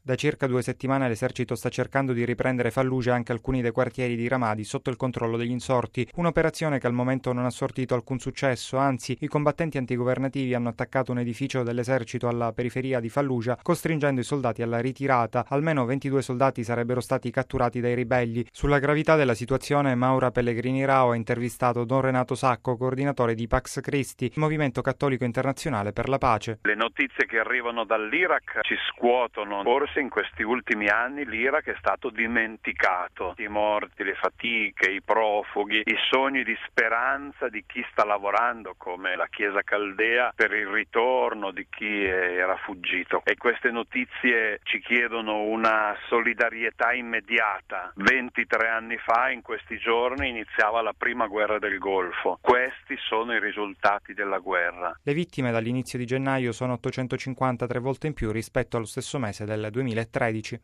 Da circa 2 settimane l'esercito sta cercando di riprendere Fallujah e anche alcuni dei quartieri di Ramadi sotto il controllo degli insorti, un'operazione che al momento non ha sortito alcun successo, anzi i combattenti antigovernativi hanno attaccato un edificio dell'esercito alla periferia di Fallujah, costringendo i soldati alla ritirata. Almeno 22 soldati sarebbero stati catturati dai ribelli. Sulla gravità della situazione Maura Pellegrini Rao ha intervistato Don Renato Sacco, coordinatore di Pax Christi, Movimento Cattolico Internazionale per la Pace. Le notizie che arrivano dall'Iraq ci scuotono. Forse in questi ultimi anni l'Iraq è stato dimenticato. I morti, le fatiche, i profughi, i sogni di speranza di chi sta lavorando come la Chiesa Caldea per il ritorno di chi era fuggito. E queste notizie ci chiedono una solidarietà immediata. 23 anni fa, in questi giorni, iniziava la prima guerra del Golfo. Questi sono i risultati della guerra. Le vittime dall'inizio di gennaio sono 850, 3 volte in più rispetto allo stesso mese del 2013.